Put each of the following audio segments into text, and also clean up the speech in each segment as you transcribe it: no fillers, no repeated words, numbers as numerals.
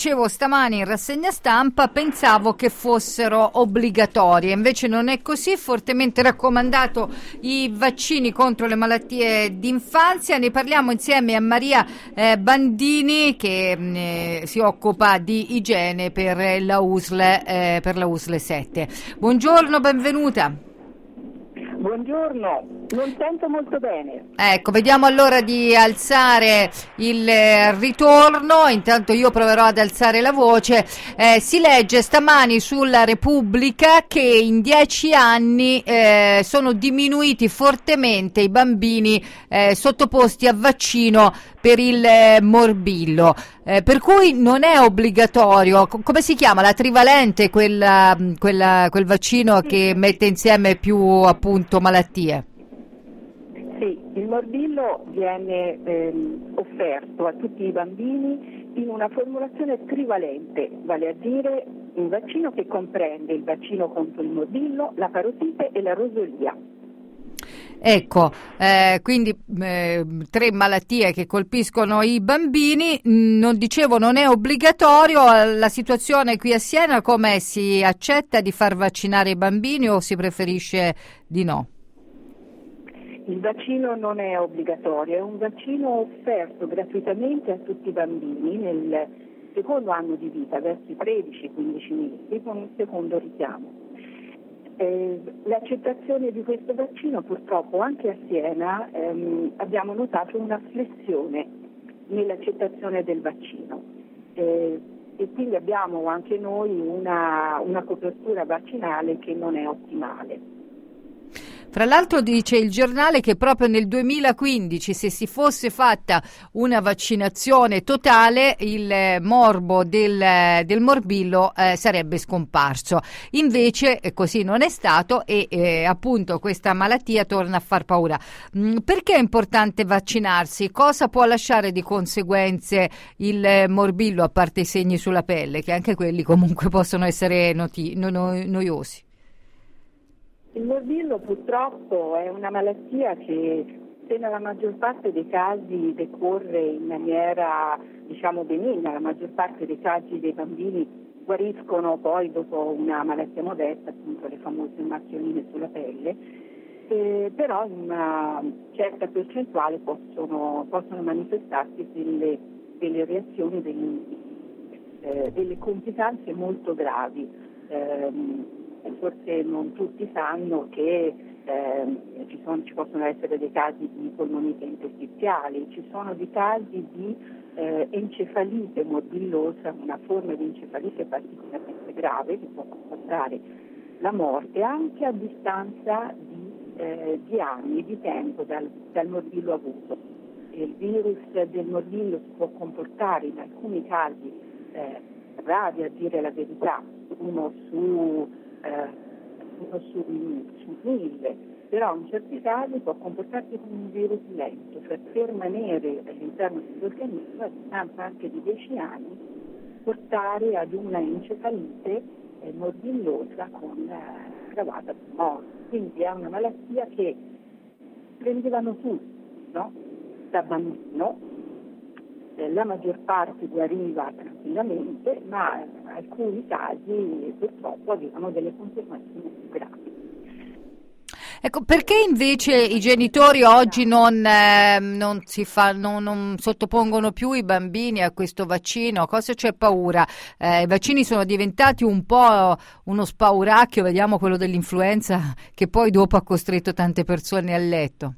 dicevo stamani in rassegna stampa, pensavo che fossero obbligatorie, invece non è così. Fortemente raccomandato i vaccini contro le malattie d'infanzia. Ne parliamo insieme a Maria Bandini, che si occupa di igiene per la USL 7. Buongiorno, benvenuta. Buongiorno, non sento molto bene. Ecco, vediamo allora di alzare il ritorno. Intanto io proverò ad alzare la voce. Si legge stamani sulla Repubblica che in 10 anni sono diminuiti fortemente i bambini sottoposti a vaccino per il morbillo, per cui non è obbligatorio. Come si chiama? La trivalente, quel vaccino che mette insieme più appunto malattie? Sì, il morbillo viene offerto a tutti i bambini in una formulazione trivalente, vale a dire un vaccino che comprende il vaccino contro il morbillo, la parotite e la rosolia. Ecco, quindi 3 malattie che colpiscono i bambini. Non è obbligatorio. La situazione qui a Siena com'è? Si accetta di far vaccinare i bambini o si preferisce di no? Il vaccino non è obbligatorio, è un vaccino offerto gratuitamente a tutti i bambini nel secondo anno di vita, verso i 13-15 mesi, con un secondo richiamo. L'accettazione di questo vaccino, purtroppo anche a Siena abbiamo notato una flessione nell'accettazione del vaccino e quindi abbiamo anche noi una copertura vaccinale che non è ottimale. Fra l'altro dice il giornale che proprio nel 2015, se si fosse fatta una vaccinazione totale, il morbo del morbillo sarebbe scomparso. Invece così non è stato e appunto questa malattia torna a far paura. Perché è importante vaccinarsi? Cosa può lasciare di conseguenze il morbillo, a parte i segni sulla pelle, che anche quelli comunque possono essere noiosi? Il morbillo purtroppo è una malattia che nella maggior parte dei casi decorre in maniera benigna, la maggior parte dei casi dei bambini guariscono poi dopo una malattia modesta, appunto le famose macchioline sulla pelle, però in una certa percentuale possono manifestarsi delle reazioni, delle complicanze molto gravi. Forse non tutti sanno che ci possono essere dei casi di polmonite interstiziali, ci sono dei casi di encefalite morbillosa, una forma di encefalite particolarmente grave che può portare la morte anche a distanza di anni di tempo dal morbillo avuto. Il virus del morbillo si può comportare in alcuni casi rari, a dire la verità, uno su 1000, però in certi casi può comportarsi come un virus lento, cioè permanere all'interno dell'organismo a distanza anche di 10 anni, portare ad una encefalite morbillosa con gravata morte. Quindi è una malattia che prendevano tutti, no? Da bambino. La maggior parte guariva tranquillamente, ma alcuni casi purtroppo avevano delle conseguenze molto gravi. Ecco, perché invece i genitori oggi non sottopongono più i bambini a questo vaccino? Cosa c'è paura? I vaccini sono diventati un po' uno spauracchio, vediamo quello dell'influenza che poi dopo ha costretto tante persone a letto.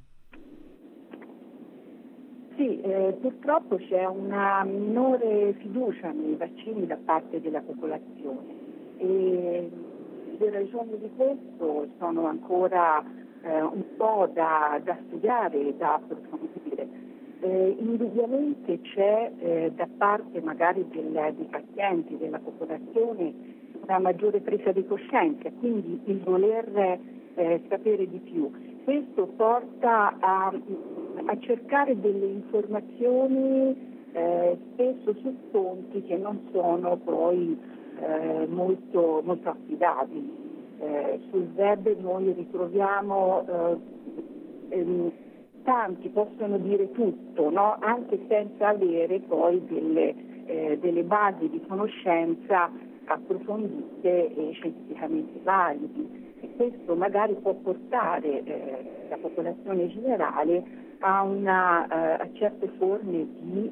Sì, purtroppo c'è una minore fiducia nei vaccini da parte della popolazione e le ragioni di questo sono ancora un po' da studiare, da approfondire. Indubbiamente c'è da parte magari dei pazienti, della popolazione, una maggiore presa di coscienza, quindi il voler sapere di più. Questo porta a cercare delle informazioni spesso su fonti che non sono poi molto affidabili. Sul web noi ritroviamo tanti possono dire tutto, no? Anche senza avere poi delle basi di conoscenza approfondite e scientificamente validi. E questo magari può portare la popolazione generale a certe forme di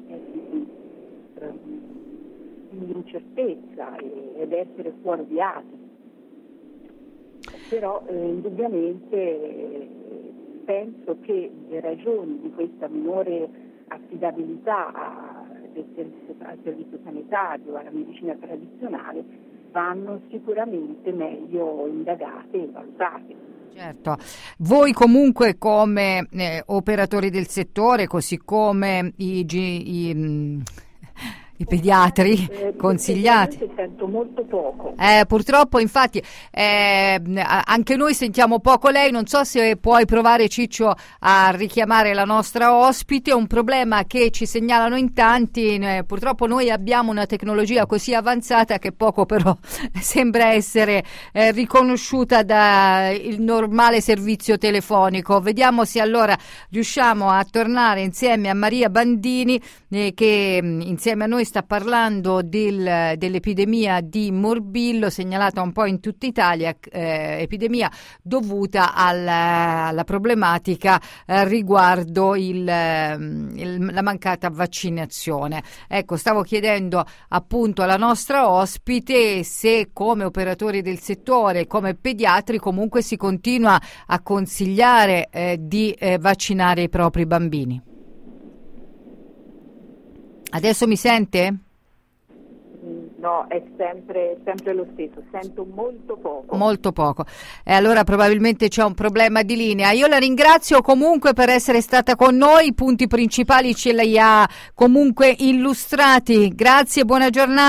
incertezza ed essere fuorviati. Però indubbiamente penso che le ragioni di questa minore affidabilità al servizio sanitario, alla medicina tradizionale, vanno sicuramente meglio indagate e valutate. Certo, voi comunque come operatori del settore, così come i pediatri consigliati. Sento molto poco. Purtroppo, infatti, anche noi sentiamo poco lei. Non so se puoi provare, Ciccio, a richiamare la nostra ospite. Un problema che ci segnalano in tanti. Purtroppo noi abbiamo una tecnologia così avanzata che poco però sembra essere riconosciuta dal normale servizio telefonico. Vediamo se allora riusciamo a tornare insieme a Maria Bandini, che insieme a noi sta parlando dell'epidemia di morbillo segnalata un po' in tutta Italia, epidemia dovuta alla problematica riguardo la mancata vaccinazione. Ecco, stavo chiedendo appunto alla nostra ospite se come operatori del settore, come pediatri, comunque si continua a consigliare di vaccinare i propri bambini. Adesso mi sente? No, è sempre lo stesso, sento molto poco. Molto poco. E allora probabilmente c'è un problema di linea. Io la ringrazio comunque per essere stata con noi, i punti principali ce li ha comunque illustrati. Grazie, buona giornata.